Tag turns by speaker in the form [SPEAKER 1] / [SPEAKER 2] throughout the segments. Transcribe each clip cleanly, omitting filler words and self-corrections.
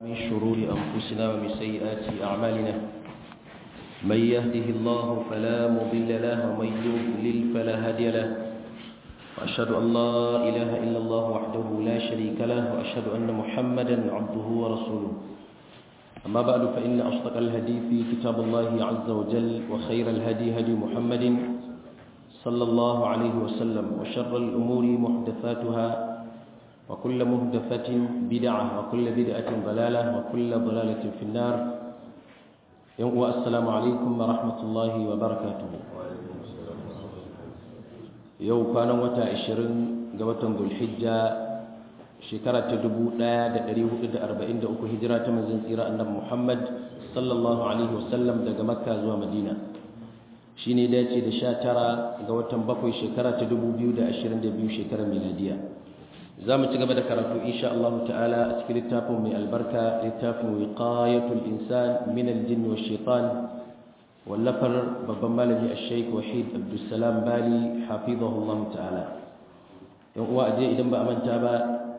[SPEAKER 1] من شرور أنفسنا ومن سيئات أعمالنا من يهده الله فلا مضل له ومن يضلل فلا هادي له وأشهد أن لا إله إلا الله وحده لا شريك له وأشهد أن محمدا عبده ورسوله أما بعد فإن أصدق الهدي في كتاب الله عز وجل وخير الهدي هدي محمد صلى الله عليه وسلم وشر الأمور محدثاتها وكل محدثة بدعة وكل بدعة ضلالة وكل ضلالة في النار. السلام عليكم ورحمة الله وبركاته. يوم كان وتا 20 ga watan Dhulhijja shekara ta 1443 hijira ta manzon tsira annabi Muhammad sallallahu alaihi wasallam daga Makka zuwa Madina. Shine dace da 19 ga watan 7 shekara ta 2022 shekarar miladiya. zamu ci gaba da karatu insha Allah ta'ala a cikin littafin mai albarka littafin wiqayatul insan min al-jinn wash-shaytan wallafar babban malami al-Sheikh Wahid Abdussalam Bali hafizahullah ta'ala. yan uwa aje idan ba a manta ba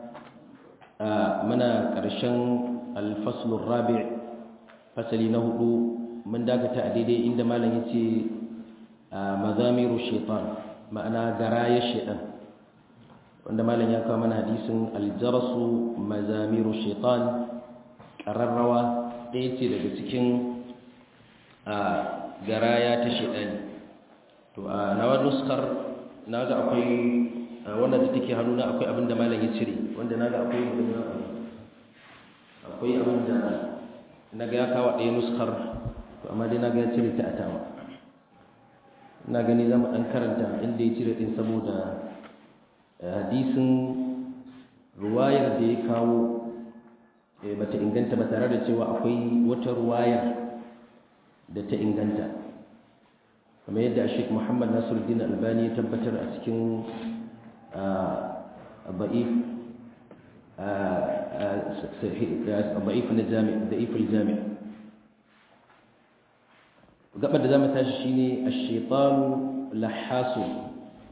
[SPEAKER 1] muna karshen al-fasl ar-rabi' fasali na hudu mun dakata a daidai inda malam yace mazamiru shaytan ma'ana garaya shaytan wanda malam ya kawo mana hadisin aljarasu mazamiru shaitan ƙararrawa ɗaya ce daga cikin garaya ta shaitani. To a nawar nuskar na ga akwai wanda da take hannuna akwai abin da malam ya cire wanda na ga akwai abin da na ga ya kawo ɗaya nuskar to amma dai na ga ya cire ta atawa. Ina gani za mu ɗan karanta inda ya cire ɗin saboda hadisin ruwayar da ya kawo bata inganta ba tare da cewa akwai wata ruwayar da ta inganta kamar yadda Sheikh Muhammad Nasiruddin Albani ya tabbatar a cikin da'if al-jami' gabar da zamu tashi shine ash-shaytanu lahasu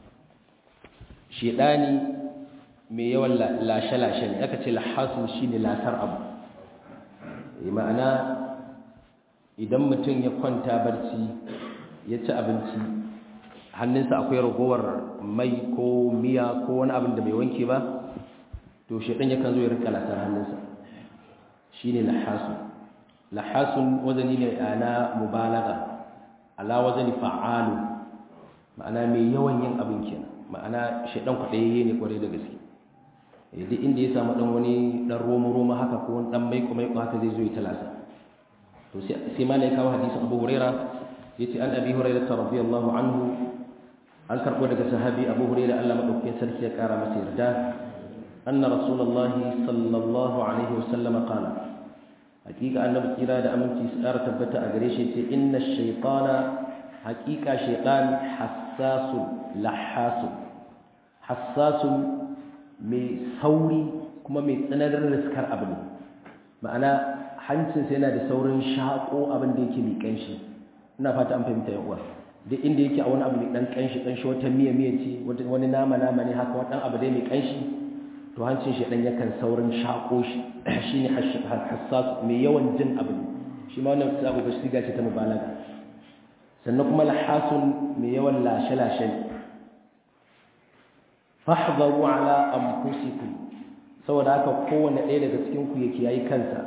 [SPEAKER 1] shedani mai yawan lashe-lashe ne aka ce lahasun shine lasar abu ma'ana idan mutum ya kwanta barci ya ci abinci hannunsa akwai ragowar mai ko miya ko wani abin da bai wanke ba to shedan yakan zo ya rika lasar hannunsa shine lahasun wazani ne ana mubalaga ala wazani fa'alu ma'ana mai yawan yin abin kenan ma'ana shaidan kwaɗayayye ne kwarai da gaske duk inda ya samu ɗan wani ɗan romo haka ko wani ɗan maiko haka zai zo ya talasa to sai ma ya kawo hadisin Abu Huraira yace an Abi Hurairah radiyallahu anhu an karɓo daga sahabi Abu Hurairah Allah madaukakin sarki ya kara masa yarda anna rasulullahi sallallahu alaihi wasallam qala hakika annabi kira da aminci su ƙara tabbata a gare shi yace inna ash-shaytana hakika shaytan hassasun lahasun hassasun mai sauri kuma mai tsananin riskar abu ne ma'ana hancinsa yana da saurin shaƙo abin da yake mai ƙanshi ina fata an fahimta yan uwa duk inda yake a wani abu mai ɗan ƙanshi wata miya ce wani nama ne haka wani ɗan abu dai mai ƙanshi to hancin shi ɗan yakan saurin shaƙo shi shine hassas mai yawan jin abu ne shi ma wannan sabo ga shiga ce ta mubalaga sannan kuma lahasun mai yawan lashe-lashe ne fahdharu ala anfusikum saboda haka kowanne ɗaya daga cikin ku yake yayi kansa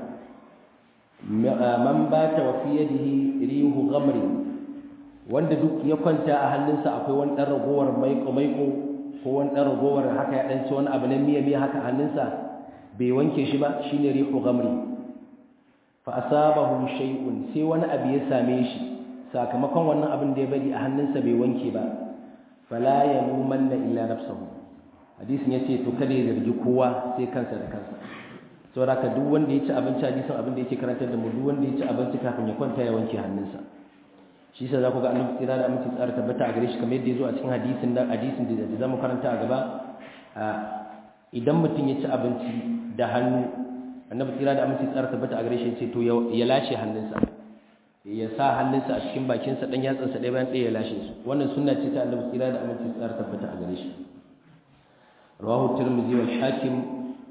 [SPEAKER 1] man bata wa fi yadihi rihu ghamri wanda duk ya kwanta a hannunsa akwai wani dan ragowar maiko ko wani dan ragowar haka ya dan ci wani abu na miya haka hannunsa bai wanke shi ba shine rihu ghamri fa asabahu shay'un sai wani abu ya same shi sakamakon wannan abin da ya bari a hannunsa bai wanke ba fala yalumanna illa nafsuhu hadisin yace to kada ya zargi kowa sai kansa da kansa saboda ka duk wanda ya ci abinci hadisin abin da yake karantar da mu duk wanda ya ci abinci kafin ya kwanta ya wanke hannunsa shi yasa za ku ga annabi tsira da aminci tsara tabbata a gare shi kamar yadda ya zo a cikin hadisin da zamu karanta a gaba idan mutum ya ci abinci da hannu annabi tsira da aminci tsara tabbata a gare shi yace to ya lashe hannunsa ya sa hannunsa a cikin bakinsa dan yatsansa ɗaya bayan ɗaya ya lashe su wannan sunna ce ta annabi tsira da aminci tsara tabbata a gare shi rawahu tirmidhi wal hakim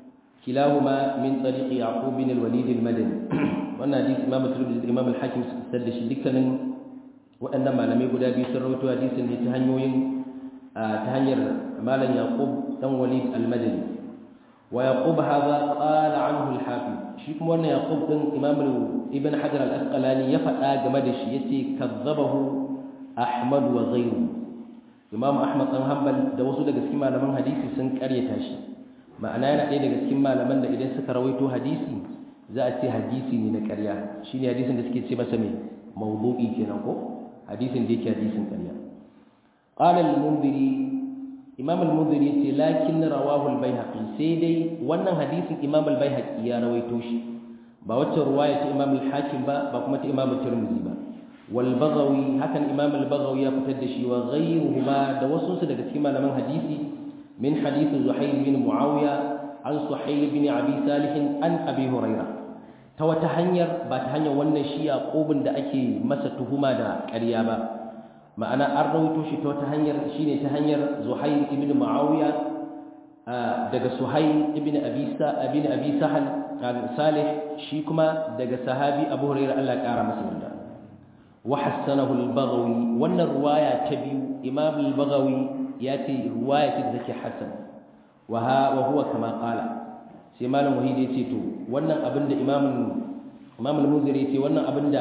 [SPEAKER 1] kilahuma min tariqi yaqub bin al-walid al-madani wannan hadisi imam at-tirmidhi da imam al-hakim suka fitar da shi dukkanin waɗannan malamai guda biyu sun rawaito hadisin ne ta hanyar malam yaqub dan walid al-madani wa yaqub hadha qala anhu al-hafiz shi kuma wannan yaqub din imam ibn hajar al-asqalani ya faɗa game da shi yace kazzabahu ahmad wa ghayruhu imam ahmad dan hanbal da wasu daga cikin malaman hadisi sun karyata shi ma'ana yana ɗaya daga cikin malaman da idan suka rawaito hadisi za a ce hadisi ne na ƙarya shine hadisin da suke ce masa me mawdu'i kenan ko hadisin da yake hadisin ƙarya qala al-munziri imam al-munziri yace lakin rawahu al-baihaqi sai dai wannan hadisin imam al-baihaqi ya rawaito shi ba wacce ruwaya ta imam al-hakim ba kuma ta imam at-tirmidhi ba wal baghawi hakan imam al-baghawi ya fitar da shi wa ghayruhuma da wasu su daga cikin malaman hadisi min hadith zuhair bin muawiya an suhayl bin abi salih an abi hurairah ta wata hanyar ba ta hanyar wannan shi yaqubin da ake masa tuhuma da ƙarya ba ma'ana an rawaito shi ta wata hanyar shine ta hanyar zuhair ibn muawiya daga suhayl ibn abi sahal salih shi kuma daga sahabi abu hurairah Allah ya kara masa yarda wa hasanahu al-baghawi wannan riwaya ta biyu imam al-baghawi yace riwaya ce da take hasan wa huwa kama qala sai malam wahid yace to wannan abinda imam al-munziri yace wannan abinda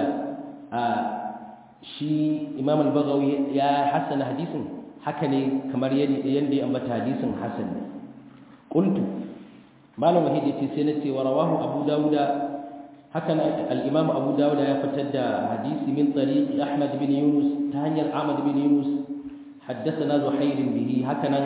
[SPEAKER 1] shi imam al-baghawi ya hasana hadisin haka ne kamar yanda ya ambata hadisin hasan ne qultu malam wahid yace sai nace wa rawahu abu dauda haka al-imam abu dauda ya fitar da hadisi min tariqi ahmad bin yunus ta hanyar ahmad bin yunus haddathana zuhair bihi haka nan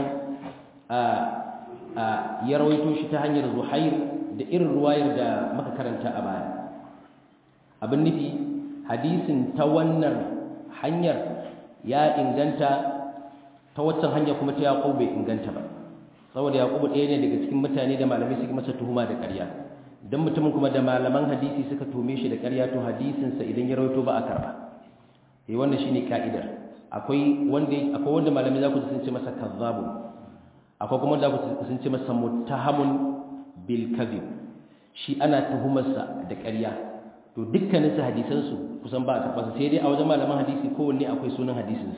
[SPEAKER 1] ya rawaito shi ta hanyar zuhair da irin ruwayar da muka karanta a baya abin nufi hadisin ta wannan hanyar ya inganta ta waccan hanya kuma ta yaqub bai inganta ba saboda yaqub ɗaya ne daga cikin mutane da malamai suke masa tuhuma da ƙarya dan mutumin kuma da malaman hadisi suka tume shi da ƙarya to hadisin sa idan ya rawaito ba a karba wannan shine ka'idar akwai wanda malamai za ku sun ce masa kazzabu akwai kuma da ku sun ce masa muttahamun bil kadhib shi ana tuhumarsa da ƙarya to dukkanin su hadisan su kusan ba a karba sai dai a wajen malaman hadisi kowanne akwai sunan hadisin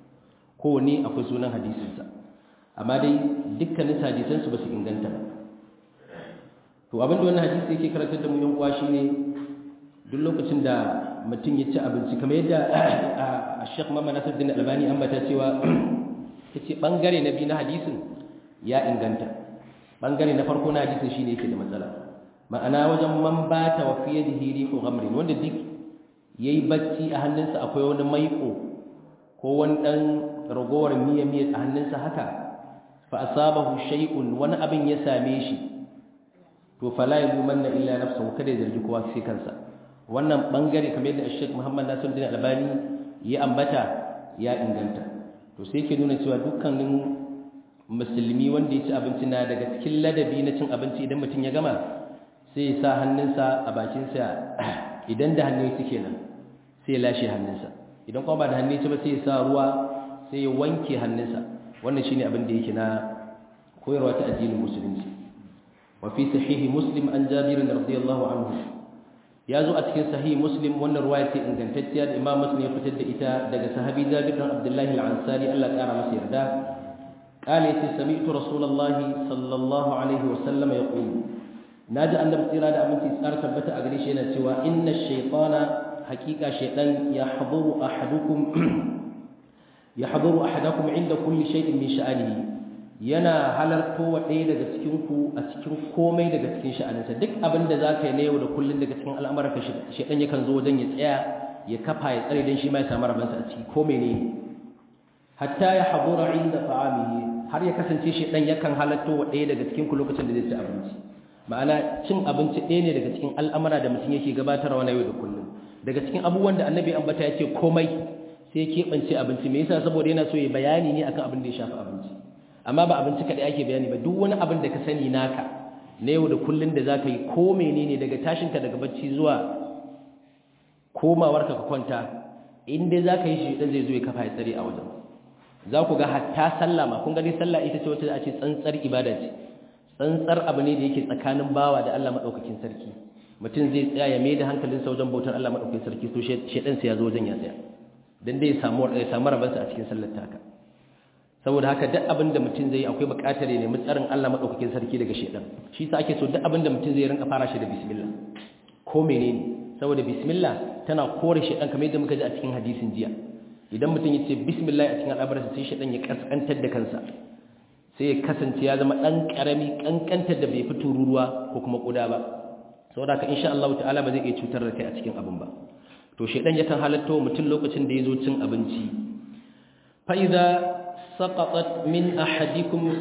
[SPEAKER 1] sa amma dai dukkanin su hadisan su ba su inganta ba to abin da wannan hadisi yake karantar da mu yan uwa shine duk lokacin da mutum ya ci abinci kamar yadda Sheikh Muhammad Nasiruddin Albani ambata cewa yace bangare na biyu na hadisin ya inganta bangare na farko na hadisin shine yake da matsala ma'ana wajen man bata wa fi yadihi rihu ghamrin wanda duk yayi bacci a hannunsa akwai wani maiko ko wani dan ragowar miya a hannunsa haka fa asabahu shay'un wani abin ya same shi to fala yumanna illa nafsuhu kada ya zargi kowa sai kansa wannan bangare kamar yadda Sheikh Muhammad Nasiruddin Albani ya ambata ya inganta to sai yake nuna cewa dukkanin musulmi wanda ya ci abinci na daga cikin ladabi na cin abinci idan mutum ya gama sai ya sa hannunsa a bakinsa idan da hannu yake kenan sai ya lashe hannunsa idan kuma ba da hannu yake ba sai ya sa ruwa sai ya wanke hannunsa wannan shine abin da yake na koyarwa ta addinin musulunci wa fi sahih muslim an jabir radiyallahu anhu ya zo a cikin sahih muslim wannan ruwaya ce ingantacciya da imam muslim ya fitar da ita daga sahabi jabir bin abdullah al-ansari Allah ya kara masa yarda qala yace sami'tu rasulullahi sallallahu alaihi wa sallam yaqul naji annabi tsira da aminci tsara tabbata a gare shi yana cewa inna ash-shaytana haqiqa shaytan yahduru ahadakum inda kulli shay'in min sha'anihi yana halarto wa ɗaya daga cikin ku a cikin komai daga cikin sha'aninsa duk abin da za ka yi na yau da kullum daga cikin al'amuranka shaɗan yakan zo wajen ya tsaya ya kafa ya tsare don shi ma ya samu rabansa a ciki komai ne hatta ya haɗura inda ta'amihi har ya kasance shaɗan yakan halarto wa ɗaya daga cikin ku lokacin da zai ci abinci ma'ana cin abinci ɗaya ne daga cikin al'amura da mutum yake gabatarwa na yau da kullum daga cikin abubuwan da annabi ambata ya ce komai sai ya keɓance abinci me yasa saboda yana so ya bayani ne akan abin da ya shafi abinci amma ba abinci kaɗai ake bayani ba duk wani abin da ka sani naka na yau da kullun da za ka yi ko menene daga tashinka daga bacci zuwa komawarka ka kwanta in dai za ka yi shi ɗan zai zo ya kafa ya tsare a wajen za ku ga hatta sallah ma kun gani sallah ita ce wacce a ce tsantsar ibada ce tsantsar abu ne da yake tsakanin bawa da Allah madaukakin sarki mutum zai tsaya ya mai da hankalinsa wajen bautar Allah madaukakin sarki to shedan sai ya zo wajen ya tsaya dan dai ya samu rabansa a cikin sallar taka saboda haka duk abin da mutum zai yi akwai buƙatar ne mutsarin Allah madaukakin sarki daga shedan shi yasa ake so duk abin da mutum zai rinka fara shi da bismillah ko menene saboda bismillah tana kore shedan kamar yadda muka ji a cikin hadisin jiya idan mutum ya ce bismillah a cikin al'abarsa sai shedan ya kaskantar da kansa sai ya kasance ya zama dan karami kankantar da bai fito ruwa ko kuma kuda ba saboda haka insha Allah ta'ala ba zai iya cutar da kai a cikin abin ba to shedan yakan halatta mutum lokacin da yazo cin abinci fa idza saqatat min ahadikum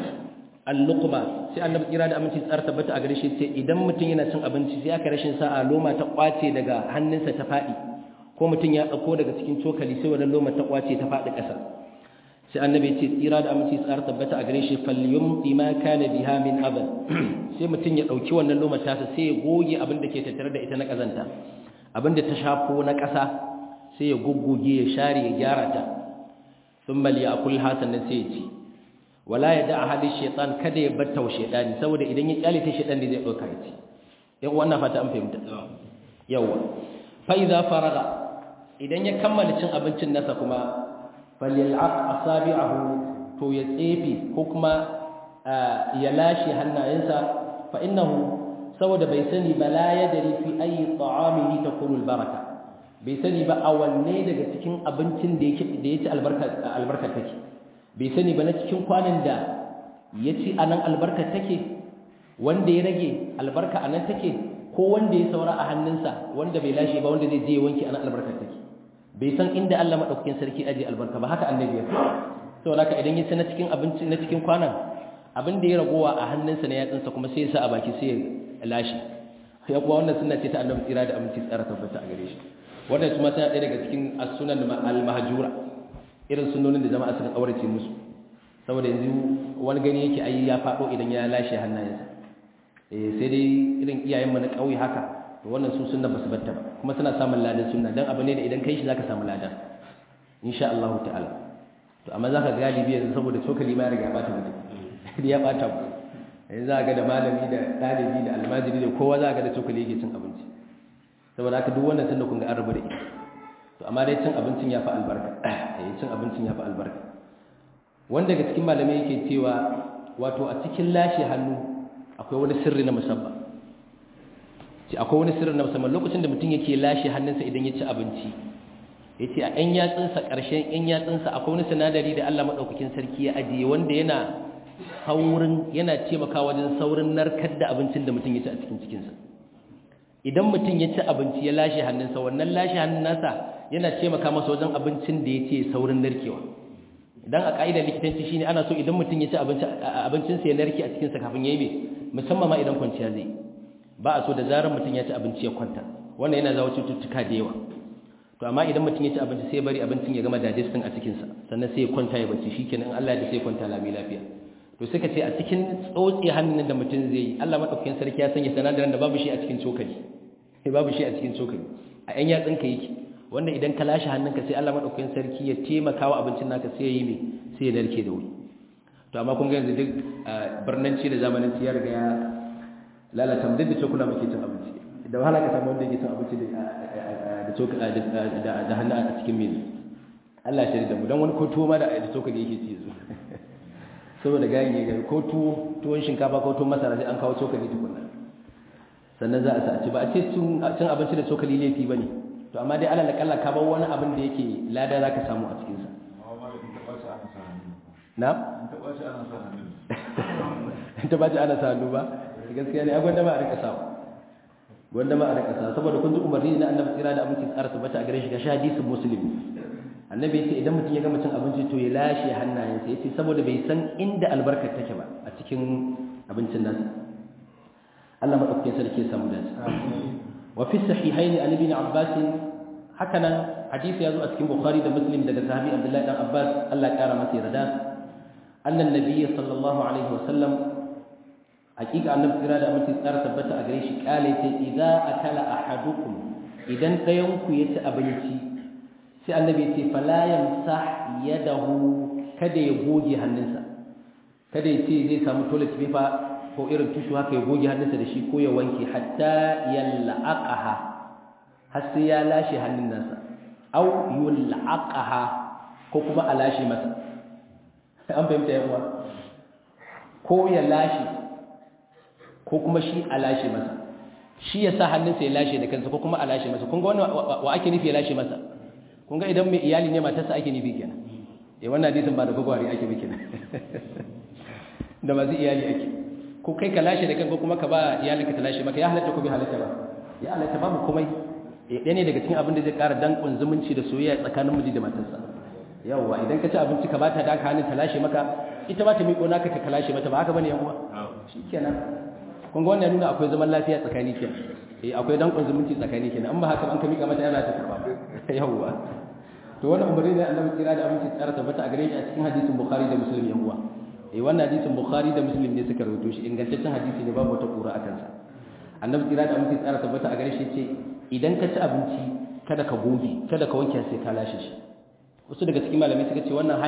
[SPEAKER 1] al-luqma sai annabi kira da aminci tsar tabbata a gare shi ce idan mutum yana cin abinci sai aka rashin sa'a loma ta kwace daga hannunsa ta fadi ko mutum ya dauko daga cikin cokali sai wannan loma ta kwace ta fadi ƙasa sai annabi ya ce tsira da aminci tsar tabbata a gare shi falyumti ma kana biha min aban sai mutum ya dauki wannan loma ta sai ya goge abin da ke tattare da ita na kazanta abin da ta shafo na ƙasa sai ya gugguge ya share ya gyara ta thumma liyakul hasanan sai ya ci wala ya da ahli shaytan kada ya batta shaytani saboda idan ya kyale ta shaytan ne zai dauka ya ci yan wannan fata an fahimta yawa fa idza faraga idan ya kammala cin abincin nasa kuma falyal'aq asabi'ahu to ya tsefi ko kuma ya lashe hannayensa fa innahu saboda bai sani ba la yadri fi ayi ta'amihi takunu albaraka bai sani ba a wanne daga cikin abincin da yake albarka take bai sani ba na cikin kwanan da ya ci anan albarka take wanda ya rage albarka anan take ko wanda ya saura a hannunsa wanda bai lashe ba wanda zai je wanki anan albarka take bai san inda Allah madaukakin sarki aje albarka ba haka annabi ya faɗa saboda haka idan ya ci na cikin abinci na cikin kwanan abin da ya ragowa a hannunsa na yatsunsa kuma sai ya sa a baki sai ya lashe ya kuwa wannan sunna ce ta annabi tsira da aminci tsara tabbata a gare shi wannan kuma tana ɗaya daga cikin as-sunan al-mahjura irin sunnonin da jama'a suka aurace musu saboda yanzu wani gani yake ai ya faɗo idan ya lashe hannayensa sai dai irin iyayen mu na ƙauye haka to wannan su sunna basu batta ba kuma suna samun ladan sunna dan abu ne da idan kai shi zaka samu ladan insha Allah ta'ala to amma zaka galibi yanzu saboda cokali ma ya riga ya bata mutum ya bata mu yanzu za ga da malami da ɗalibi da almajiri da kowa za ga da cokali yake cin abinci saboda haka duk wannan tunda kun ga an rabu da ita to amma dai cin abincin ya fi albarka cin abincin ya fi albarka wanda daga cikin malamai yake cewa wato a cikin lashe hannu akwai wani sirri na musamman akwai wani sirri na musamman lokacin da mutum yake lashe hannunsa idan ya ci abinci yace a ɗan yatsunsa ƙarshen ɗan yatsunsa akwai wani sinadari da Allah madaukakin sarki ya ajiye wanda yana taimakawa wajen saurin narkar da abincin da mutum ya ci a cikin cikinsa idan mutum ya ci abinci ya lashe hannunsa wannan lashe hannun nasa yana taimaka masa wajen abincin da ya ce saurin narkewa idan a ƙa'idar likitanci shine ana so idan mutum ya ci abincinsa ya narke a cikinsa kafin ya yi musamman ma idan kwanciya zai ba a so da zarar mutum ya ci abinci ya kwanta wannan yana zawo cututtuka da yawa to amma idan mutum ya ci abinci sai ya bari abincin ya gama digesting a cikinsa sannan sai ya kwanta ya bacci shikenan in Allah ya sai ya kwanta lami lafiya to suka ce a cikin tsotsi hannun da mutum zai yi Allah madaukakin sarki ya sanya sanadaran da babu shi a cikin cokali babu shi a cikin cokali a yan yatsinka yake wanda idan ka lashe hannunka sai Allah madaukakin sarki ya taimaka wa abincin naka sai ya yi mai sai ya narke da wuri to amma kun ga yanzu duk barnanci da zamanin ya riga ya lalata mu duk da cokula muke cin abinci da wahala ka samu wanda yake cin abinci da cokula da hannu a cikin mene Allah ya shirya da mu dan wani ko tuwo ma da cokali yake ci yanzu saboda gayin ya gari ko tuwon shinkafa ko tuwon masara sai an kawo cokali tukunna sannan za a sa ci ba a ce cin abinci da cokali laifi ba ne to amma dai alal kalla ka bar wani abin da yake lada za ka samu a cikinsa na? ta ba ci ana sa hannu ba gaskiya ne a gwanda ma a rika sa saboda kun ji umarni na annabi tsira da abinci tsara tabbata a gare shi ga hadisin muslim annabi ya ce idan mutum ya gama cin abinci to ya lashe hannayensa ya ce saboda bai san inda albarkar take ba a cikin abincin nasa Allah maɗaukakin sarki ya samu dace wa fi sahihaini an ibn Abbas hakanan hadisi yazo a cikin Bukhari da Muslim daga sahabi Abdullah dan Abbas Allah ya kara masa yarda annan nabiyyi sallallahu alaihi wasallam hakika annabi kira da amince tsara tabbata a gare shi kale sai idza akala ahadukum idan dayan ku ya ci abinci sai annabi ce fala yamsah yadahu kada ya goge hannunsa kada ya ce zai samu toilet paper ko irin tushu haka ya goge hannunsa da shi ko ya wanke hatta yal'aqaha har sai ya lashe hannun nasa aw yul'aqaha ko kuma a lashe masa an fahimta yawa ko ya lashe ko kuma shi a lashe masa shi ya sa hannunsa ya lashe da kansa ko kuma a lashe masa kun ga wannan wa ake nufi ya lashe masa kun ga idan mai iyali ne matarsa ake nufi kenan wannan hadisin ba da gwagware ake nufi kenan da masu iyali ake ko kai ka lashe da kanka kuma ka ba iyalinka ta lashe maka ya halatta ko bai halatta ba ya halatta babu komai ɗaya ne daga cikin abin da zai ƙara danƙon zumunci da soyayya tsakanin miji da matarsa yawwa idan ka ci abinci ka bata da hannun ta lashe maka ita ba ta miƙo naka ta lashe mata ba haka bane yan uwa shikenan kun ga wannan nuna akwai zaman lafiya tsakani kenan akwai danƙon zumunci tsakani kenan an ba haka an ka miƙa mata yana ta karba yawwa to wannan umarni ne Allah kira da aminci tsara tabbata a gare shi a cikin hadisin Bukhari da Muslim yan uwa wannan hadisin Bukhari da Muslim ne suka rawaito shi ingantaccen hadisi ne babu wata kura akan sa annabi kira da aminci tsara tabbata a gare shi ce idan ka ci abinci kada ka goge kada ka wanke sai ka lashe shi wasu daga cikin malamai suka ce wannan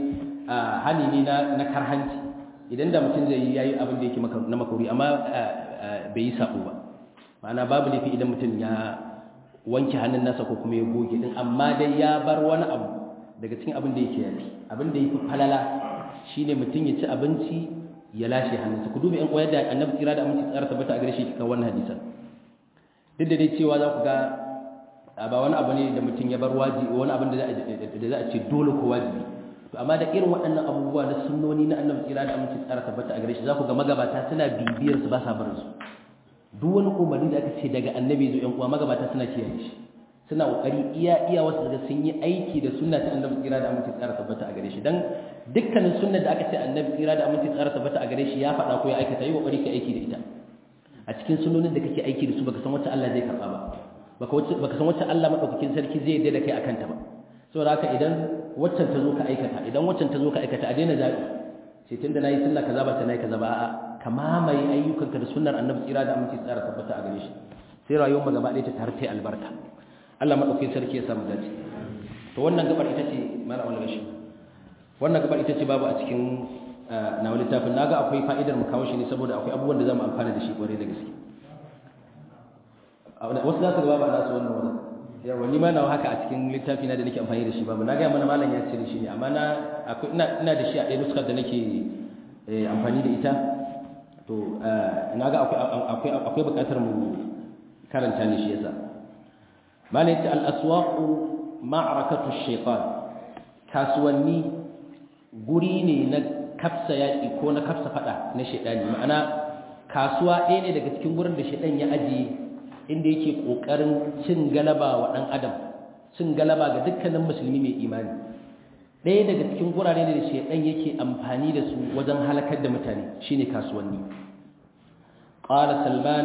[SPEAKER 1] hani ne na karhanci idan da mutum zai yi abin da yake na makuri amma bai yi sabo ba ma'ana babu laifi idan mutum ya wanke hannun nasa ko kuma ya goge din amma dai ya bar wani abu daga cikin abin da yake yafi abin da yake falala shine mutum ya ci abinci ya lashe hannunsa ku duba yan koyar da annabi kira da aminci tsara tabbata a gare shi kan wannan hadisan duk da dai cewa za ku ga ba wani abu ne da mutum ya bar wajibi wani abin da za a ce dole ko wajibi to amma da irin waɗannan abubuwa na sunnoni na annabi kira da aminci tsara tabbata a gare shi za ku ga magabata suna bibiyar su ba sa barin su duk wani umarni da aka ce daga annabi zo yan uwa magabata suna kiyaye shi suna kokari iya wasu daga sun yi aiki da sunna ta annabi kira da aminci tsara tabbata a gare shi dan dukkanin sunnar da aka ce annabi kira da aminci tsara tabbata a gare shi ya faɗa ko ya aikata yi kokari ka aiki da ita a cikin sunnonin da kake aiki da su baka san wacce Allah zai karba ba baka san wacce Allah madaukakin sarki zai yarda da kai akan ta ba saboda haka idan waccan ta zo ka aikata idan waccan ta zo ka aikata a daina zabi sai tunda nayi sunna kaza ba ta nayi kaza ba a'a ka mamaye ayyukanka da sunnar annabi tsira da aminci tsara tabbata a gare shi sai rayuwar mu gaba ɗaya ta tarte albarka Allah madaukakin sarki ya samu dace to wannan gabar ita ce mala wal gashi wannan gabar ita ce babu a cikin na wani littafin naga akwai fa'idar mu kawo shi ne saboda akwai abubuwan da zamu amfana da shi kware da gaske wasu za su ga babu nasu wannan wannan yawa ni ma nawa haka a cikin littafi na da nake amfani da shi babu na ga mana malam ya cire shi ne amma na akwai ina da shi a ɗaya nuskar da nake amfani da ita to naga akwai buƙatar mu karanta ne shi yasa malai ta al-aswaqu ma'rakatu ash-shaytan kasuwanni guri ne na kafsa yaƙi ko na kafsa fada na shaidani ma'ana kasuwa ɗaya ne daga cikin gurin da shaidan ya ajiye inda yake ƙoƙarin cin galaba wa ɗan adam cin galaba ga dukkanin musulmi mai imani ɗaya daga cikin gurare ne da shaidan yake amfani da su wajen halakar da mutane shine kasuwanni qala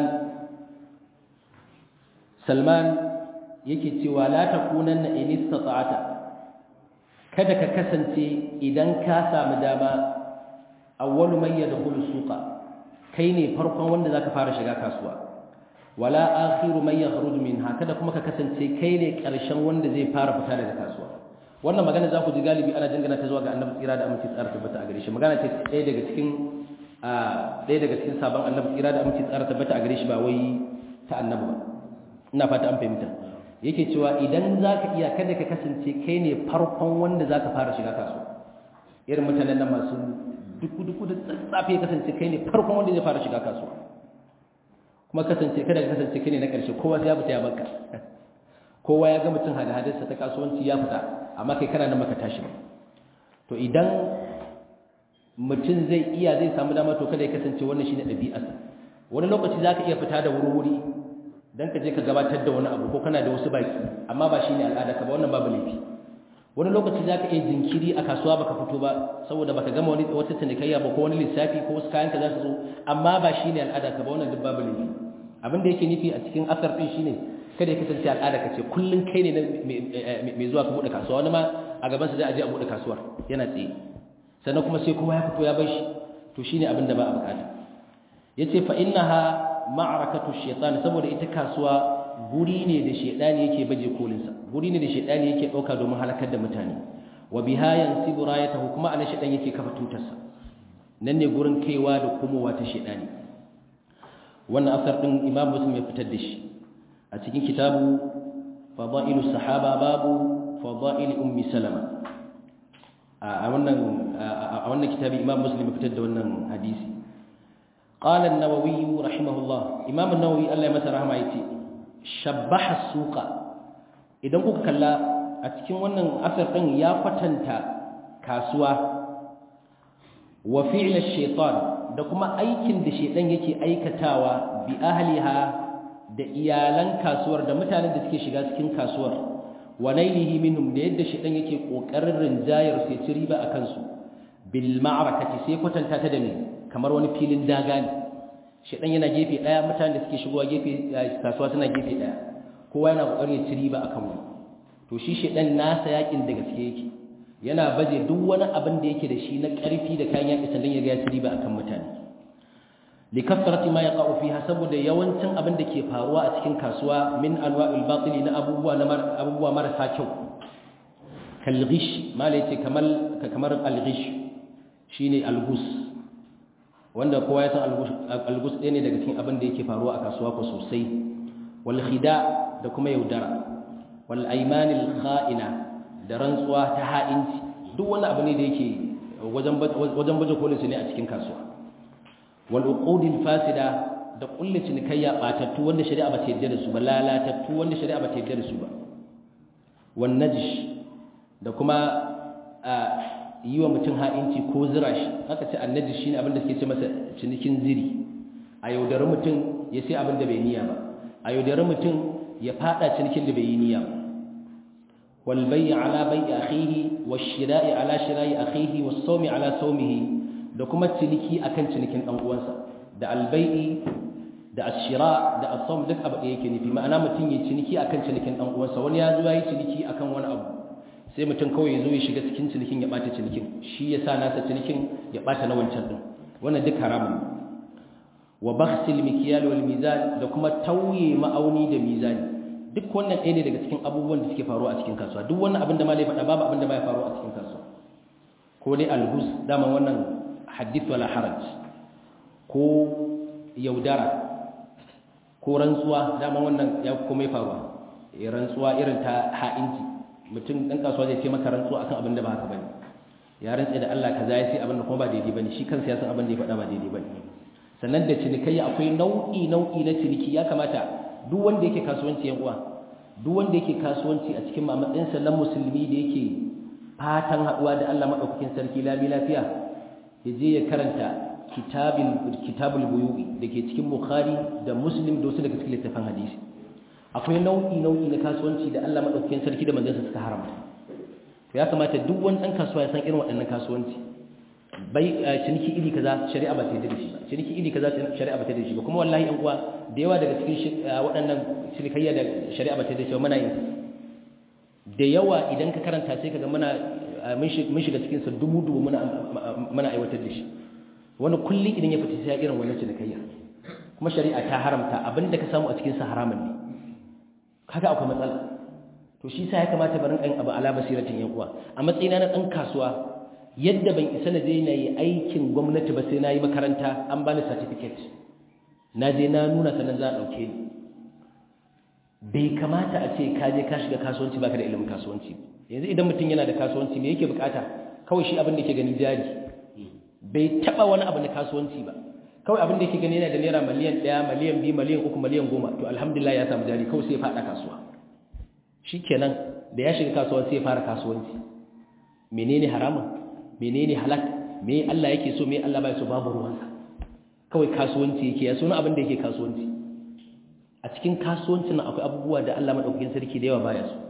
[SPEAKER 1] salman yake cewa la takunanna in istata'ata kada ka kasance idan ka samu dama awwalu man yadkhulu suqa kai ne farkon wanda zaka fara shiga kasuwa wala akhiru man yakhruju minha kada kuma ka kasance kai ne karshen wanda zai fara fita daga kasuwa wannan magana za ku ji galibi ana dangana ta zuwa ga annabi tsira da aminci tsara tabbata a gare shi magana ce ɗaya daga cikin sabon annabi tsira da aminci tsara tabbata a gare shi ba wai ta annabi ba ina fata an fahimta yake cewa idan zaka iya kada ka kasance kai ne farkon wanda zaka fara shiga kasuwa irin mutanen nan masu duku da tsafe ya kasance kai ne farkon wanda zai fara shiga kasuwa kuma kasance kada ka kasance kai ne na ƙarshe kowa sai ya fita ya baka kowa ya ga mutum hada-hadarsa ta kasuwanci ya fita amma kai kana nan maka tashi to idan mutum zai samu dama to kada ya kasance wannan shine ɗabi'arsa wani lokaci zaka iya fita da wuri dan ka je ka gabatar da wani abu ko kana da wasu baki amma ba shine al'ada ka ba wannan babu laifi wani lokaci zaka iya jinkiri a kasuwa baka fito ba saboda baka gama wata cinikayya ba ko wani lissafi ko wasu kayan ka za su zo amma ba shine al'ada ka ba wannan duk babu laifi abin da yake nufi a cikin asar din shine kada ya kasance al'ada ka ce kullun kai ne mai zuwa ka bude kasuwa wani ma a gaban sa zai aje a bude kasuwar yana tsaye sannan kuma sai kowa ya fito ya bar shi to shine abin da ba a bukata yace fa innaha ma'arakatu shaytan saboda ita kasuwa guri ne da shaytani yake baje kolin sa guri ne da shaytani yake dauka domin halakar da mutane wa biha yansibu rayatahu kuma ana shaytan yake kafa tutar sa nan ne gurin kaiwa da komowa ta shedani wannan asar din Imam Muslim ya fitar da shi a cikin kitabu Fadailu Sahaba babu Fadail Ummi Salama a wannan kitabi Imam Muslim ya fitar da wannan hadisi qala an-Nawawi rahimahullah Imam an-Nawawi Allah ya masa rahama yace shabbaha as-suqa idan kuka kalla a cikin wannan asar din ya kwatanta kasuwa wa fi'l ash-shaytan da kuma aikin da shedan yake aikatawa bi ahliha da iyalan kasuwar da mutanen da suke shiga cikin kasuwar wa nailihi minhum da yadda shedan yake kokarin rinjayar sai ci riba akan su bil ma'rakati sai kwatanta ta da me kamar wani filin daga ne shedan yana gefe daya mutanen da suke shigowa gefe kasuwa tana gefe daya kowa yana kokarin ya ci riba akan wani to shi shedan nasa yakin da gaske yake yana baje duk wani abin da yake da shi na ƙarfi da kayan yaƙi sannan ya ga ya ci riba akan mutane likasrati ma yaqa'u fiha saboda yawancin abin da ke faruwa a cikin kasuwa min anwa'il batili na abubuwa marasa kyau kal ghish mala yace kamar al ghish shine al gus wanda kowa ya san al gus ɗaya ne daga cikin abin da yake faruwa a kasuwa ko sosai wal khida da kuma yaudara wal aymanil kha'ina da rantsuwa ta ha'inci duk wani abu ne da yake wajen baje kolin su ne a cikin kasuwa wal uqudil fasida da kullu cinikayya batattu wanda shari'a ba ta yarda da su ba lalatattu wanda shari'a ba ta yarda da su ba wan najsh da kuma yi wa mutum ha'inci ko zira shi haka ce annajish shine abin da suke ce masa cinikin ziri a yaudari mutum ya sai abin da bai niyya ba a yaudari mutum ya fada cinikin da bai yi niyya ba والبيع على بيع أخيه والشراء على شراء أخيه والصوم على صومه da kuma ciniki akan cinikin dan uwansa da albai'i da ashira da as-sawm duk abu da yake nufi ma'ana mutum ya ciniki akan cinikin dan uwansa wani ya zo yayi ciniki akan wani abu sai mutum kawai ya zo ya shiga cikin cinikin ya bata cinikin shi yasa nasa cinikin ya bata na wancan din wannan duk haramun wa bakhsil mikyal wal mizan da kuma tauye ma'auni da mizani duk wannan ɗaya ne daga cikin abubuwan da suke faruwa a cikin kasuwa duk wannan abin da malai faɗa babu abin da baya faruwa a cikin kasuwa ko dai alhus dama wannan hadith wala haraj ko yaudara ko rantsuwa dama wannan ya komai faruwa rantsuwa irin ta ha'inci mutum ɗan kasuwa zai ce maka rantsuwa akan abin da ba haka bane ya rantsa da Allah kaza ya sai abin da kuma ba daidai bane shi kansa ya san abin da ya faɗa ba daidai bane sannan da cinikayya akwai nau'i na ciniki ya kamata duk wanda yake kasuwanci yan uwa duk wanda yake kasuwanci a cikin matsayinsa na musulmi da yake fatan haduwa da Allah madaukakin sarki lami lafiya ya je ya karanta kitabul buyu'i da ke cikin Bukhari da Muslim da wasu daga cikin littafin hadisi akwai nau'i na kasuwanci da Allah madaukakin sarki da manzansa suka haramta to ya kamata duk wani dan kasuwa ya san irin waɗannan kasuwanci bai ciniki iri kaza shari'a ba ta yarda da shi ba ciniki iri kaza shari'a ba ta yarda da shi ba kuma wallahi an uwa da yawa daga cikin waɗannan cinikayya da shari'a ba ta yarda da shi ba muna yin da yawa idan ka karanta sai kaga muna mun shiga cikin sa dubu muna aiwatar da shi wani kulli idan ya fita sai ya irin wannan cinikayya kuma shari'a ta haramta abinda ka samu a cikin sa haramun ne kaga akwai matsala to shi sa ya kamata barin ɗan abu ala basiratin yan uwa a matsayina na ɗan kasuwa yadda ban isa na je na yi aikin gwamnati ba sai na yi makaranta an bani certificate na je na nuna sanan za a ɗauke ni bai kamata a ce ka je ka shiga kasuwanci baka da ilimin kasuwanci yanzu idan mutum yana da kasuwanci me yake bukata kawai shi abin da yake gani jari bai taba wani abu na kasuwanci ba kawai abin da yake gani yana da naira miliyan 1 miliyan 2 miliyan 3 miliyan 10 to alhamdulillah ya samu jari kawai sai ya fada kasuwa shikenan da ya shiga kasuwa sai ya fara kasuwanci menene haramun menene halak me Allah yake so me Allah bai so babu ruwansa kawai kasuwanci yake ya so na abin da yake kasuwanci a cikin kasuwancin akwai abubuwa da Allah madaukakin sarki da yawa baya so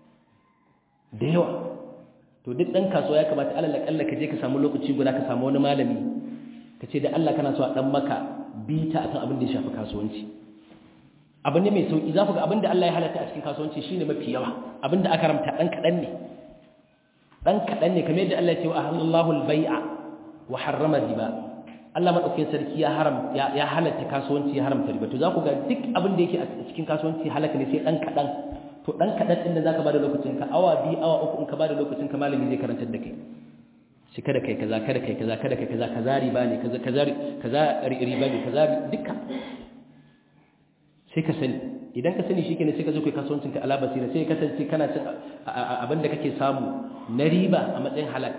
[SPEAKER 1] da yawa to duk dan kasuwa ya kamata alal akalla ka je ka samu lokaci guda ka samu wani malami ka ce da Allah kana so a dan maka bita akan abin da ya shafi kasuwanci abin ne mai sauki za ku ga abin da Allah ya halatta a cikin kasuwanci shine mafi yawa abin da aka ramta dan kadan ne kamar yadda Allah ya ce wa ahallallahu al-bai'a wa harrama riba Allah madaukakin sarki ya halatta kasuwanci ya haramta riba to za ku ga duk abin da yake a cikin kasuwanci halaka ne sai dan kadan to dan kadan din da zaka bada lokacin ka awa 2 awa 3 in ka bada lokacin ka malami zai karantar da kai shi kada kai kaza kada kai kaza kada kai kaza riba ne kaza riba ne kaza duka sai ka sani idan ka sani shikenan sai ka zo kai kasuwancin ka ala basira sai ka kasance kana cin abinda kake samu na riba a matsayin halak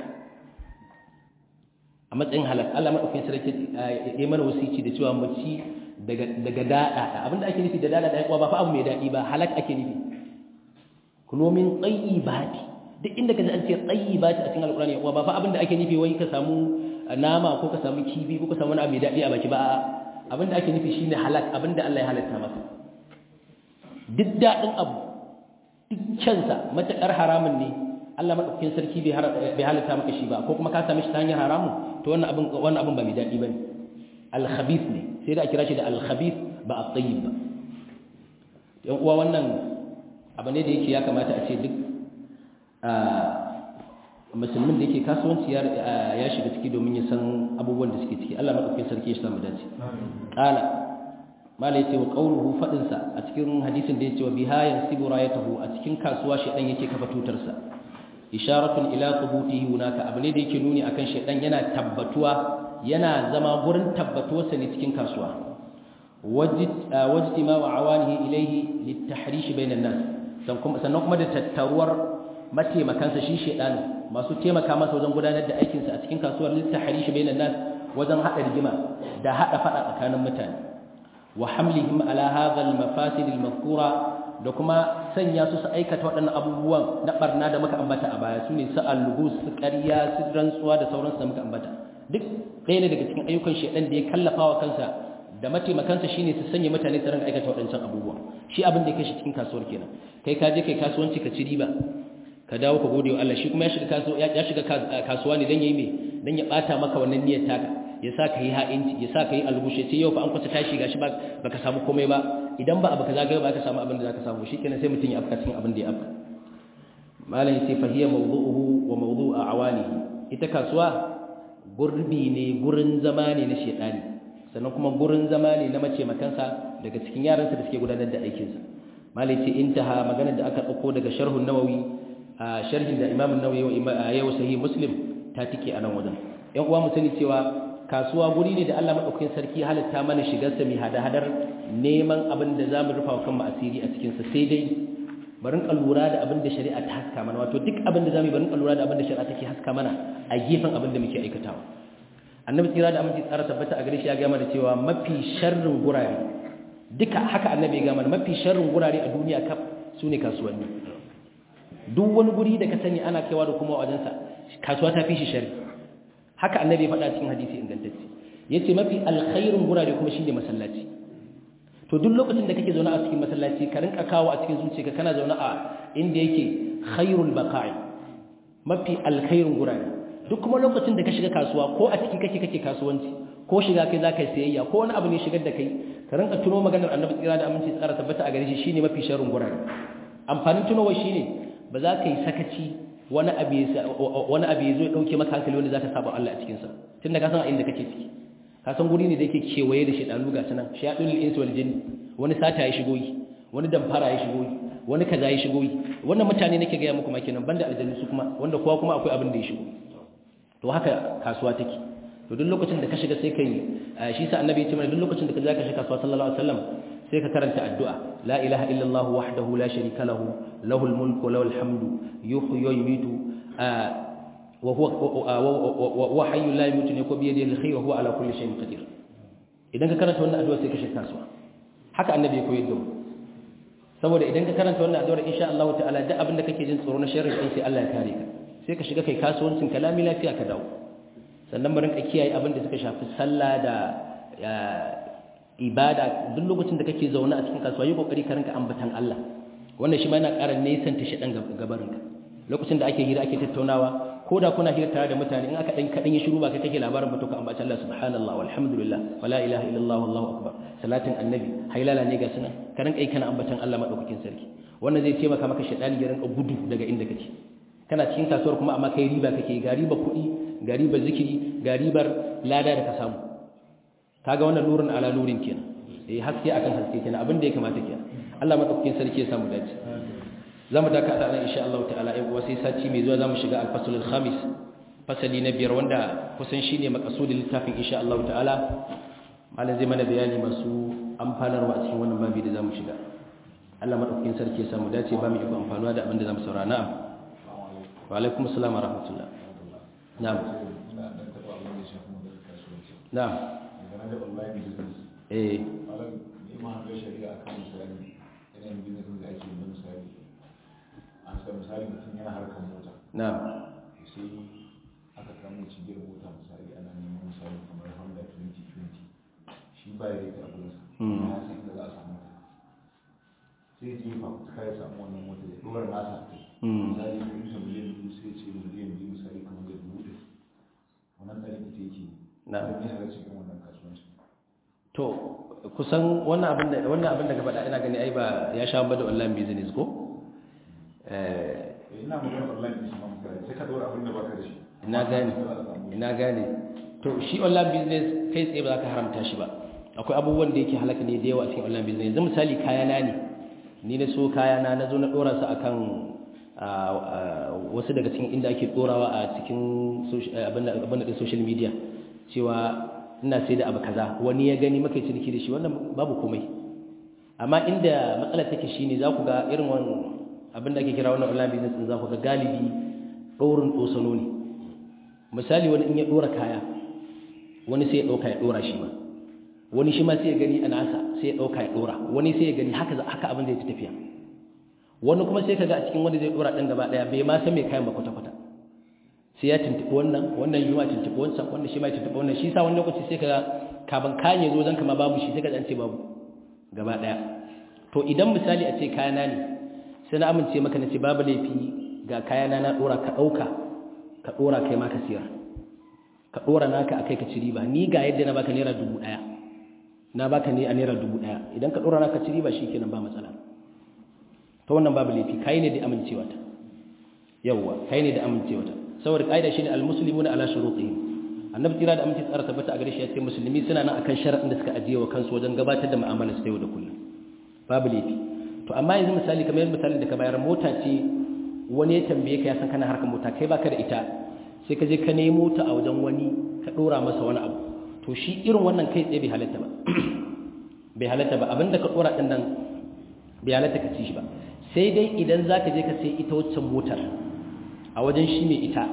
[SPEAKER 1] Allah madaukakin sarki ya mana wasici da cewa mu ci daga dada abinda ake nufi da dada da yawa ba fa abu mai dadi ba halak ake nufi kulomin tayyibati duk inda kaje an ce tayyibati a cikin alqur'ani yawa ba fa abinda ake nufi wai ka samu nama ko ka samu kifi ko ka samu wani abu mai dadi a baki ba abinda ake nufi shine halak abinda Allah ya halatta maka duk dadin abu duk cansa matakar haramun ne Allah madaukakin sarki bai halatta maka shi ba ko kuma ka same shi ta hanyar haramu to wannan abin ba mai dadi bane al-khabith ne sai da a kira shi da al-khabith ba at-tayyib ba yan uwa wannan abu ne da yake ya kamata a ce duk musulmin da yake kasuwanci ya shiga ciki domin ya san abubuwan da suke ciki Allah madaukakin sarki ya samu dace qala mala yace wa qawluhu fadin sa a cikin hadisin da yace wa biha yansibu rayatahu a cikin kasuwa shedan yake kafa tutar sa isharatun ila thubutihi hunaka abu ne da yake nuni akan shedan yana tabbatuwa yana zama gurin tabbatuwarsa ne cikin kasuwa wajtima wa awanihi ilayhi litahrish bainan nas sannan kuma da tattaruwar mataimakansa shi shedan masu taimaka masa wajen gudanar da aikinsa a cikin kasuwar litahrish bainan nas wajen hada rigima da hada fada tsakanin mutane wa hamlihim ala hadha al-mafasid al-madhkura da kuma sanya su aikata waɗannan abubuwan na barna da muka ambata a baya sune su al-lugus su ƙarya su rantsuwa da sauransu da muka ambata duk ɗaya ne daga cikin ayyukan shedan da ya kallafa wa kansa da mataimakansa shine su sanya mutane su rinka aikata waɗancan abubuwa shi abin da ya kai shi cikin kasuwar kenan kai ka je kai kasuwanci ka ci riba ka dawo ka gode wa Allah shi kuma ya shiga kasuwa ne dan yayi me dan ya bata maka wannan niyyar taka ya sa ka yi ha'inci ya sa ka yi albushe sai yau fa an kwata tashi gashi baka samu komai ba idan ba abu kaza ga ba ka samu abin da zaka samu shikenan sai mutun ya afka cikin abin da ya afka malan sai fahiya mawdu'uhu wa mawdu'u awanihi ita kasuwa gurbi ne gurin zama ne na shedani sannan kuma gurin zama ne na mace makansa daga cikin yaransa da suke gudanar da aikin sa malai ce intaha magana da aka dauko daga sharhun nawawi sharhin da imam an-nawawi wa yau sahih muslim ta tike a nan wajen yan uwa mu sani cewa kasuwa guri ne da Allah madaukakin sarki halitta mana shigar sa mi hada-hadar neman abin da zamu rufa wa kanmu asiri a cikin sa sai dai barin lura da abin da shari'a ta haska mana wato duk abin da zamu barin lura da abin da shari'a take haska mana a gefen abin da muke aikatawa annabi tsira da aminci tsara tabbata a gare shi ya ga mana cewa mafi sharrin gurare duka haka annabi ya ga mana mafi sharrin gurare a duniya kaf sune kasuwanni duk wani guri da ka sani ana kaiwa da kuma wajen sa kasuwa ta fi shi sharri haka annabi ya faɗa cikin hadisi ingantacce yace mafi alkhairun gurare kuma shine masallaci to duk lokacin da kake zaune a cikin masallaci ka rinka kawo a cikin zuciyarka kana zaune a inda yake khairul baqa'i mafi alkhairun gurare duk kuma lokacin da ka shiga kasuwa ko a cikin kake kasuwanci ko shiga kai zaka yi sayayya ko wani abu ne shigar da kai ka rinka tuno maganar annabi tsira da aminci tsara tabbata a gare shi shine mafi sharrun gurare amfanin tunowa shine ba za ka yi sakaci wani abu ya zo ya dauke maka hankali wanda zaka saba Allah a cikin sa tunda ka san a inda kake ciki ka san guri ne da yake kewaye da shedanu ga sanan shayadul insi wal jinn wani sata ya shigo yi wani damfara ya shigo yi wani kaza ya shigo yi wannan mutane nake ga muku ma kenan banda aljannu su kuma wanda kowa kuma akwai abin da ya shigo to haka kasuwa take to duk lokacin da ka shiga sai kai shi sa annabi ya ce mana duk lokacin da ka shiga kasuwa sallallahu alaihi wasallam sai ka karanta addu'a la ilaha illallah wahdahu la sharika lahu lahul mulku wa lahul hamdu yuhyi wa yumiitu wa huwa hayyul la yamutu ne ko bi yadihi alkhayr wa huwa ala kulli shay'in qadir idan ka karanta wannan addu'a sai ka shiga kasuwa haka annabi ya koyar da mu saboda idan ka karanta wannan addu'ar insha Allah ta'ala duk abin da kake jin tsoro na sharri sai Allah ya kare ka sai ka shiga kai kasuwancin kalami lafiya ka dawo sannan mu rinka kiyaye abin da suka shafi sallah da ibada duk lokacin da kake zaune a cikin kasuwa yi kokari ka rinka ambatan Allah wannan shi ma yana ƙara nesanta shi dan gabarinka lokacin da ake hira ake tattaunawa ko da kuna hira tare da mutane in aka dan kadan ya shiru ba kai kake labarin ba to ka ambaci Allah subhanallahi walhamdulillah wala ilaha illallah wallahu akbar salatin annabi hailala ne ga sunan ka rinka yi kana ambatan Allah madaukakin sarki wannan zai taimaka maka shedani ya rinka gudu daga inda kake kana cikin kasuwar kuma amma kai riba kake ga riba kuɗi ga riba zikiri ga ribar lada da ka samu kaga wannan nurin ala nurin kenan haske akan haske kenan abin da ya kamata kenan Allah madaukakin sarki ya samu dace zamu daka ta nan insha Allah ta'ala ai kuwa sai sati mai zuwa zamu shiga al-fasl al-khamis fasali na 5 wanda kusan shine makasudin littafin insha Allah ta'ala malam zai mana bayani masu amfanarwa a cikin wannan babi da zamu shiga Allah madaukakin sarki ya samu dace ba mu iko amfanuwa da abin da zamu saurara na'am wa alaikum assalam wa rahmatullah na'am na'am
[SPEAKER 2] misali mutum yana harkar mota sai aka kamo cigiyar mota misali ana neman misali kamar Honda 2020 shi ba ya rike a gurinsa ya san inda za a samu ta sai ji fafutuka ya samu wannan mota ya dora nasa kai misali ko ita miliyan 2 sai ce miliyan 2 misali kamar da 1000 wannan ɗari ita yake na ne halarci kan wannan kasuwanci
[SPEAKER 1] to kusan wannan abin da ka faɗa ina gani ai ba ya sha bada online business ko
[SPEAKER 2] ina magana online business ma mutane sai ka dora abin da baka da shi
[SPEAKER 1] ina gane to shi online business kai tsaye ba za ka haramta shi ba akwai abubuwan da yake halaka ne da yawa a cikin online business yanzu misali kayana ne ni na so kayana na zo na dora su akan wasu daga cikin inda ake dorawa a cikin abin da social media cewa ina sai da abu kaza wani ya gani maka ciniki da shi wannan babu komai amma inda matsalar take shine za ku ga irin wannan abin da ake kira wannan online business din za ku ga galibi dorin dosano ne misali wani in ya dora kaya wani sai ya dauka ya dora shi ma wani shi ma sai ya gani a nasa sai ya dauka ya dora wani sai ya gani haka abin zai tafiya wani kuma sai kaga a cikin wanda zai dora din gaba daya bai ma san me kayan ba kwata sai ya tuntubi wannan yi ma tuntubi wancan wannan shi ma ya tuntubi wannan shi sa wani lokaci sai kaga kaban kayan ya zo zan kama babu shi sai ka ce babu gaba daya to idan misali a ce kayana ne sai na amince maka na ce babu laifi ga kayana na dora ka dauka ka dora kai ma ka siyar ka dora naka akai ka ci riba ni ga yadda na baka naira 1000 na baka ne a naira 1000 idan ka dora naka ci riba shikenan ba matsala to wannan babu laifi kai ne da amincewa ta yawa kai ne da amincewa ta saboda kaida shine almuslimuna ala shurutihim annabi tira da amince tsara tabbata a gare shi ya ce musulmi suna nan akan sharadin da suka ajiye wa kansu wajen gabatar da mu'amalar su yau da kullum babu laifi to amma yanzu misali kamar misalin da ka bayar mota ce wani ya tambaye ka ya san kana harkar mota kai baka da ita sai ka je ka nemo ta a wajen wani ka dora masa wani abu to shi irin wannan kai tsaye bai halatta ba abinda ka dora din nan bai halatta ka ci shi ba sai dai idan zaka je ka sai ita waccan motar a wajen shi mai ita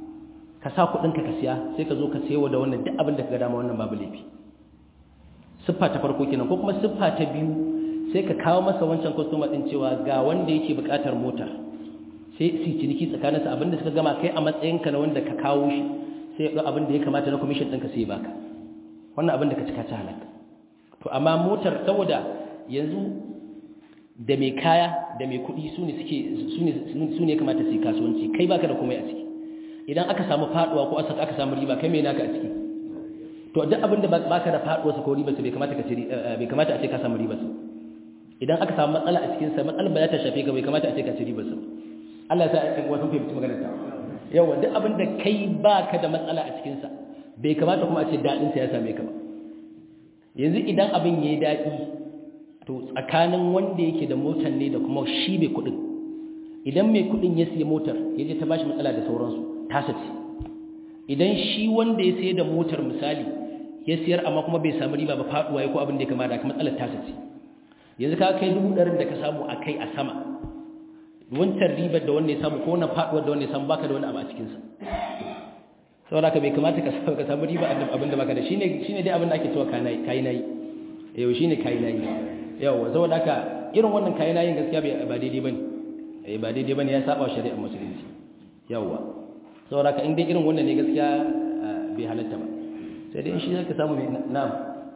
[SPEAKER 1] ka sa kudin ka siya sai ka zo ka sayo da wannan duk abin da ka ga dama wannan babu laifi siffa ta farko kenan ko kuma siffa ta biyu sai ka kawo masa wancan customer din cewa ga wanda yake buƙatar mota sai su ciniki tsakaninsa abinda suka gama kai a matsayinka na wanda ka kawo shi sai ya ɗau abin da ya kamata na commission ɗinka sai ya baka wannan abin da ka cika ta halaka to amma motar saboda yanzu da mai kaya da mai kuɗi su ne kamata su yi kasuwanci kai baka da komai a ciki idan aka samu faɗuwa ko aka samu riba kai mai naka a ciki to duk abin da baka da faɗuwa su ko riba su bai kamata a ce ka samu riba su idan aka samu matsala a cikin sa matsalar ba za ta shafe ka bai kamata a ce ka ci riba su Allah ya sa a cikin wasu fahimci maganar ta yawa duk abin da kai baka da matsala a cikin sa bai kamata kuma a ce daɗin sa ya same ka ba yanzu idan abin yayi daɗi to tsakanin wanda yake da motar ne da kuma shi mai kuɗin idan mai kuɗin ya siya motar ya je ta bashi matsala da sauransu tasa ce idan shi wanda ya sayar da motar misali ya siyar amma kuma bai samu riba ba faɗuwa ya ko abin da ya kamata matsalar tasa ce yanzu ka kai 100,000 da ka samu a kai a sama wancan ribar da wanda ya samu ko wannan faɗuwar da wanda ya samu baka da wani abu a cikinsa saboda ka bai kamata ka samu riba abin da baka da shine dai abin da ake cewa kai nayi yau shine kai nayi yawa saboda haka irin wannan kayan nayin gaskiya ba daidai bane ba daidai bane ya saba shari'ar musulunci yawa saboda haka in dai irin wannan ne gaskiya bai halatta ba sai dai in shi zaka samu mai na'am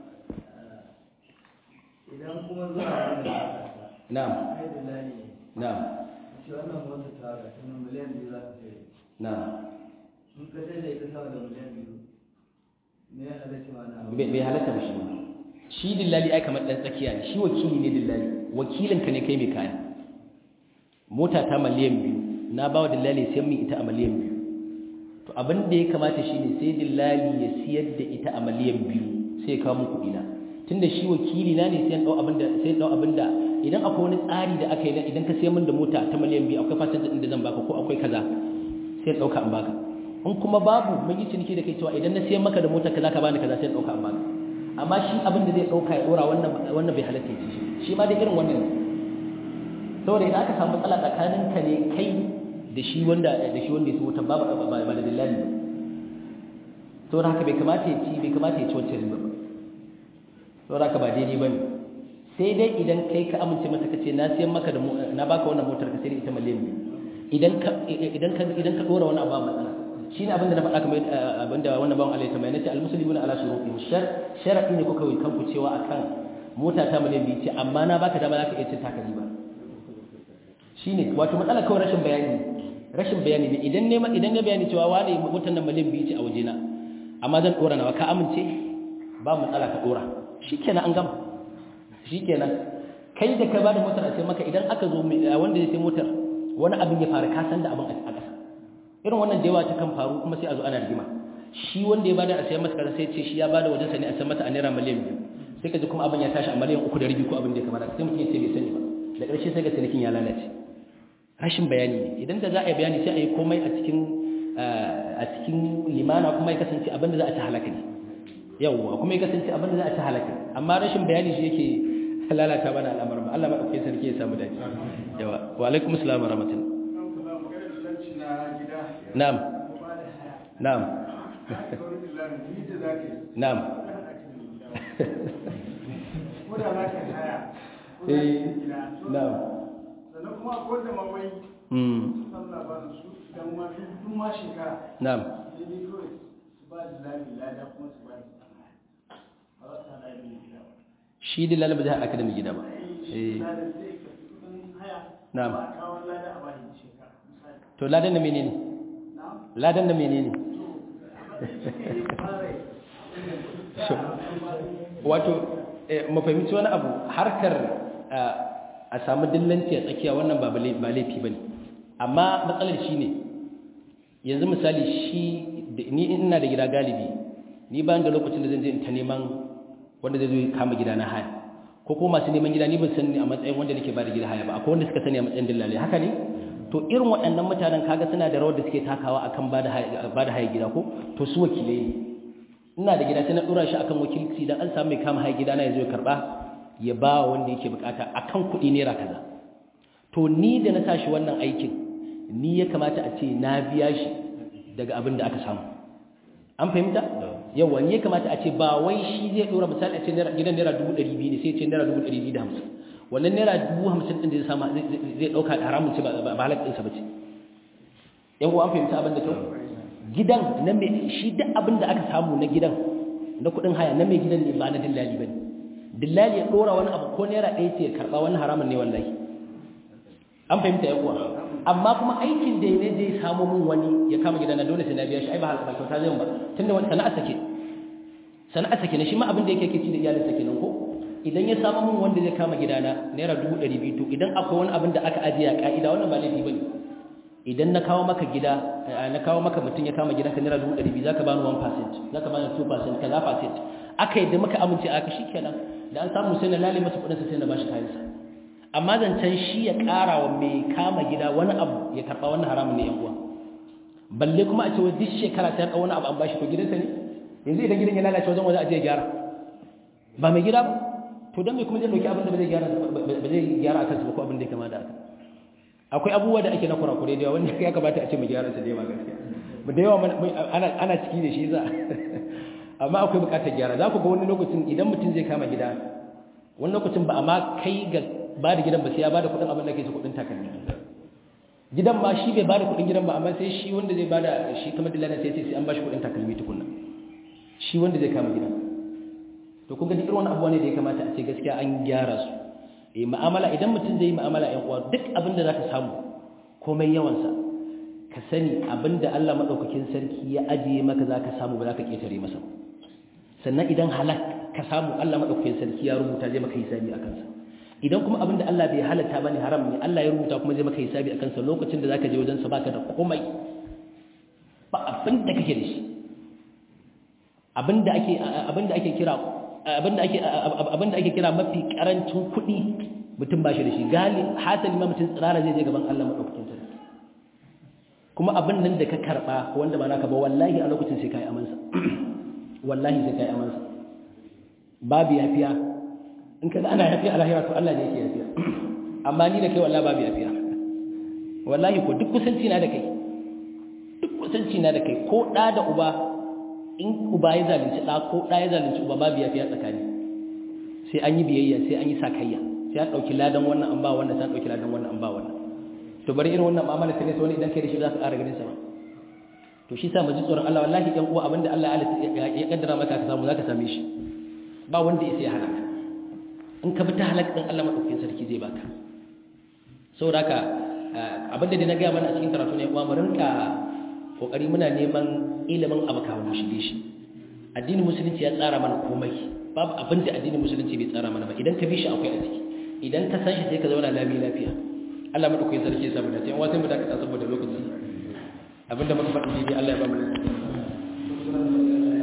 [SPEAKER 3] idan kuma zuwa
[SPEAKER 1] na'am na'am
[SPEAKER 3] shi wannan wanda ta ga tunan miliyan 2 za ta sai
[SPEAKER 1] na'am
[SPEAKER 3] in ka sai da ita sama da miliyan 2 ne ya halatta ma na
[SPEAKER 1] bai halatta ba shi shi dillali ai kamar dan tsakiya ne shi wakili ne dillali wakilinka ne kai mai kaya mota ta miliyan 2 na bawa dillali sai mun ita a miliyan 2 to abin da ya kamata shine sai dillali ya siyar da ita a miliyan 2 sai ya kawo mun kuɗi na tunda shi wakili na ne sai dau abinda idan akwai wani tsari da aka yi idan ka sayar min da mota ta miliyan 2 akwai fasin din da zan baka ko akwai kaza sai dauka an baka in kuma babu mun yi ciniki da kai cewa idan na siyan maka da motar ka zaka bani kaza sai in dauka amma shi abin da zai dauka ya dora wannan bai halatta shi ma da irin wannan ne saboda idan aka samu matsala tsakanin ka ne kai da shi wanda ya so motar ba da dillali ba saboda haka bai kamata ya ci wacce riba ba saboda haka ba daidai bane sai dai idan kai ka amince masa kace na siyan maka da na baka wannan motar ka sai ita miliyan idan ka dora wani abu matsala shine abin da na faɗa kamar abinda wannan bawon Allah ya tambaya nace almuslimuna ala shuruqihim shar'i ne kuka yi kanku cewa akan mota ta miliyan 2 ce amma na baka dama zaka iya cin taka riba shine wato matsala kawai rashin bayani ne idan ya bayani cewa wani motar nan miliyan 2 ce a wajena amma zan dora nawa ka amince ba matsala ka dora shikenan an gama shikenan kai da ka bada motar a sai maka idan aka zo wanda ya sai motar wani abin ya fara ka san da abin a ƙasa irin wannan da yawa ta kan faru kuma sai a zo ana rigima shi wanda ya bada a sayar masa kaza sai ce shi ya bada wajen sa ne a sayar masa a naira miliyan 2 sai ka ji kuma abin ya tashi a miliyan 3.5 ko abin da ya kamata sai mutum ya ce bai sani ba da ƙarshe sai ga cinikin ya lalace rashin bayani ne idan da za a yi bayani sai a yi komai a cikin limana kuma ya kasance abin da za a ci halaka ne yawwa kuma ya kasance abin da za a ci halaka amma rashin bayani shi yake lalata mana al'amarin Allah madaukakin sarki ya samu dace yawa wa alaikum assalam wa rahmatullah na'am na'am na'am na'am
[SPEAKER 4] sannan kuma ko da mawai sallah ba su dan ma duk ma shekara
[SPEAKER 1] na'am
[SPEAKER 4] ne kawai su ba da lada kuma su ba da
[SPEAKER 1] shi da lalaba zai haɗa da mai gida ba na'am to ladan da menene ladan da menene wato mafahimci wani abu harkar a samu dillanci a tsakiya wannan ba laifi ba ne amma matsalar shi ne yanzu misali ni ina da gida galibi ni bayan da lokacin da zan je in ta neman wanda zai zo ya kama gida na haya ko kuma masu neman gida ni ban sani a matsayin wanda nake ba da gida haya ba akwai wanda suka sani a matsayin dillali haka ne to irin waɗannan mutanen kaga suna da rawar da suke takawa akan ba da haya gida ko to su wakilai ne ina da gida sai na dora shi akan wakilci dan an samu mai kama haya gida na ya zo ya karba ya ba wanda yake bukata akan kuɗi naira kaza to ni da na tashi wannan aikin ni ya kamata a ce na biya shi daga abin da aka samu an fahimta yawa ne kamata a ce ba wai shi zai dora misali a ce gidan naira 200 ne sai ce naira 250 wannan naira 50 din da zai sama zai dauka da haramun ce ba halal din sa bace yawa an fahimta abin da kyau gidan na me shi duk abin da aka samu na gidan na kudin haya na mai gidan ne ba na dillali bane dillali ya dora wani abu ko naira 1 ce ya karba wannan haramun ne wallahi an fahimta yawa amma kuma aikin da ne zai samu mun wani ya kama gidana dole sai na biya shi ai ba halaka kyauta zai ba tunda wani sana'a take ne shi ma abin da yake ci da iyalin sa kenan ko idan ya samu mun wanda zai kama gidana naira 200 to idan akwai wani abin da aka ajiye a ka'ida wannan ba laifi bane idan na kawo maka gida na kawo maka mutun ya kama gidanka naira 200 zaka bani 1% zaka bani 2% kaza percent aka yi da muka amince aka shikenan da an samu sai na lalle masa kudin sa sai na bashi kayan sa amma zancen shi ya ƙara wa mai kama gida wani abu ya karɓa wani haramun ne yan uwa balle kuma a ce wai duk shekara ta wani abu an bashi to gidansa ne yanzu idan gidan ya lalace wajen waje a je ya gyara ba mai gida ba to dan me kuma zai dauki abin da ba zai gyara akan su ba ko abin da ya kama da haka akwai abubuwa da ake na kurakure da yawa wanda ya kamata a ce mu gyara su da yawa gaskiya da yawa ana ciki da shi za amma akwai bukatar gyara za ku ga wani lokacin idan mutum zai kama gida wani lokacin ba amma kai ga ba da gidan ba sai ya ba da kudin abin da ke su kudin takalmi gidan ma shi bai ba da kudin gidan ba amma sai shi wanda zai ba da shi kamar dillana sai sai an ba shi kudin takalmi tukunna shi wanda zai kama gidan to kun ga duk wani abuwa ne da ya kamata a ce gaskiya an gyara su mu'amala idan mutum zai yi mu'amala ƴan uwa duk abin da zaka samu komai yawansa ka sani abin da Allah madaukakin sarki ya ajiye maka zaka samu ba zaka ketare masa sannan idan halak ka samu Allah madaukakin sarki ya rubuta zai maka hisabi akan sa idan kuma abin da Allah bai halatta bane haram ne Allah ya rubuta kuma zai maka hisabi akan sa lokacin da zaka je wajen sa baka da komai ba abin da kake da shi abin da ake kira mafi karancin kuɗi mutum ba shi da shi gali hasali ma mutum tsirara zai je gaban Allah madaukakin sarki kuma abin nan da ka karba wanda ba naka ba wallahi a lokacin sai kai amansa wallahi sai kai amansa babu yafiya in kaga ana yafiya a lahira to Allah ne yake yafiya amma ni da kai wallahi babu yafiya wallahi ko duk kusanci na da kai duk kusanci na da kai ko da da uba in uba ya zalunci da ko da ya zalunci uba babu yafiya tsakani sai an yi biyayya sai an yi sakayya sai an dauki ladan wannan an ba wannan sai an dauki ladan wannan an ba wannan to bari irin wannan mu'amala ta ne sai wani idan kai da shi za ka ƙara ganin sa ba to shi sa mu ji tsoron Allah wallahi ɗan uwa abinda Allah ya kaddara maka ka samu zaka same shi ba wanda ya sai hana ka in ka bi ta halaka din Allah madaukakin sarki zai baka saboda haka abinda da na ga mana a cikin karatu ne uwa mu rinka kokari muna neman ilimin abu kafin mu shige shi addinin musulunci ya tsara mana komai babu abinda addinin musulunci bai tsara mana ba idan ka bi shi akwai a ciki idan ka san shi sai ka zauna lafiya Allah madaukakin sarki ya samu da sai wata mu dakata saboda lokaci abinda muka faɗi dai Allah ya ba mu